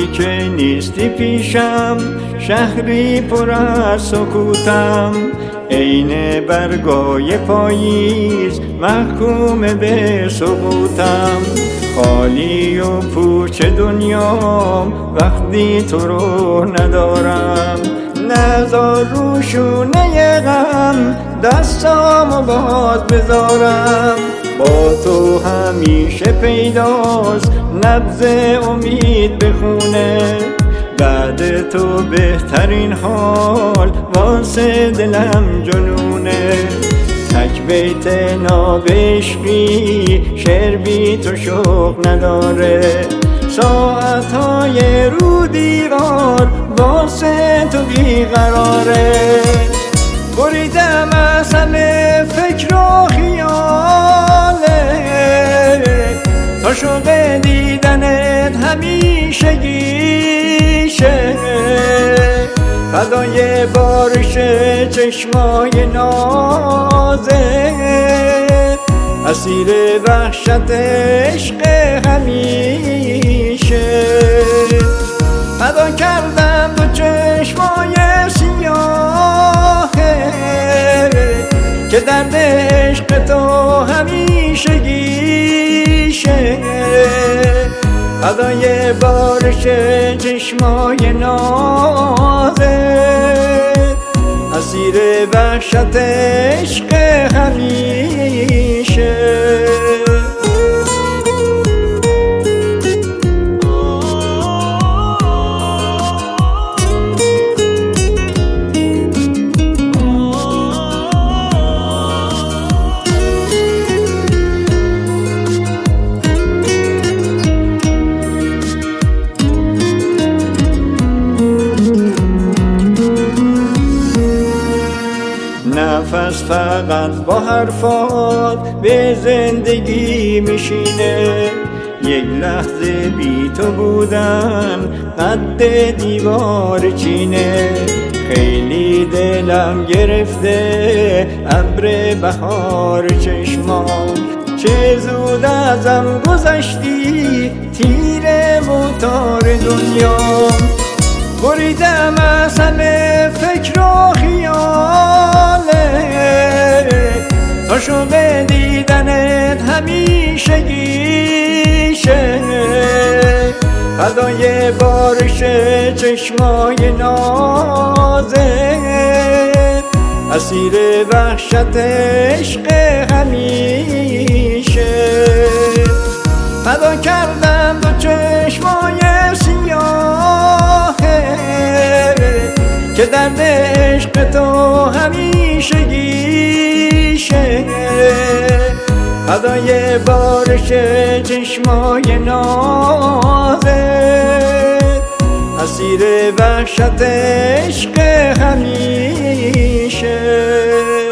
که نیستی پیشم، شهری پر از سکوتم، عین برگای پاییز محکوم به سقوطم. خالی و پوچ دنیام وقتی تو رو ندارم، نذار رو شونه غم دستامو باز بذارم. با تو همیشه پیداست نبض امید به خونه، بعد تو بهترین حال واسه دلم جنونه. تک بیت نابشقی شعر بی تو شوق نداره، ساعتهای رو دیوار واسه تو بیقراره. بریدم از همه فکر و خیاله، تا شوق دیدنت همیشگیشه. فدای بارش چشمای نازت، اسیر وحشت عشق همیشه. فدا کردم دو چشمای سیاهه، که درد عشق تو همیشگیشه. فدای بارش چشمای نازت، اسیر وحشت عشق همیشه. نفس فقط با حرفات به زندگی میشینه، یک لحظه بی تو بودن قد دیوار چینه. خیلی دلم گرفته ابر بهار چشمام، چه زود ازم گذشتی تیر موتار دنیام. بریدم از همه فکر و خیاله، تا شوق دیدنت همیشگیشه. فدای بارش چشمای نازت، اسیر وحشت عشق همیشه. فدا کردم دو چشمای سیاهه، که درد عشق تو همیشگیشه. فدای بارش چشمای نازت، اسیر وحشت عشق همیشه.